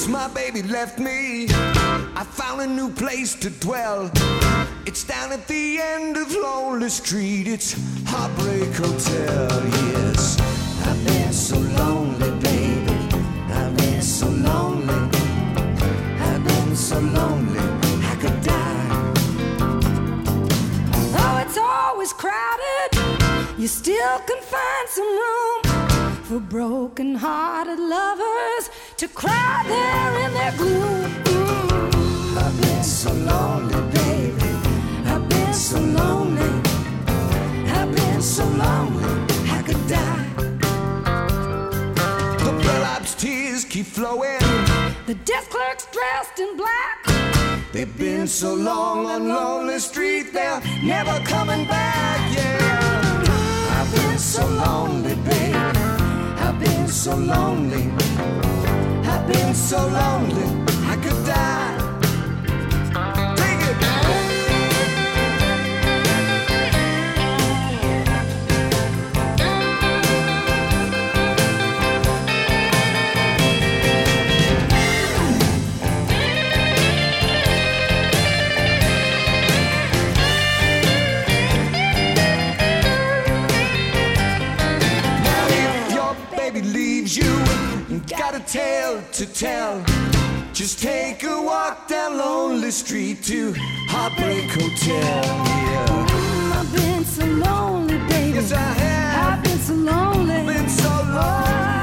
My baby left me, I found a new place to dwell. It's down at the end of Lonely Street, it's Heartbreak Hotel, yes. I've been so lonely, baby, I've been so lonely, I've been so lonely, I could die. Oh, it's always crowded, you still can find some room for broken-hearted lovers to cry there in their gloom. I've been so lonely, baby, I've been so lonely, I've been so lonely, I could die. The bellhop's tears keep flowing, the desk clerk's dressed in black. They've been so long on Lonely Street, they're never coming back, yeah. I've been so lonely, baby, I've been so lonely, I've been so lonely, I could die. Take it. Now if your baby leaves you, got a tale to tell, just take a walk down Lonely Street to Heartbreak Hotel, yeah. I've been so lonely, baby. Yes, I have. I've been so lonely. Been so lonely.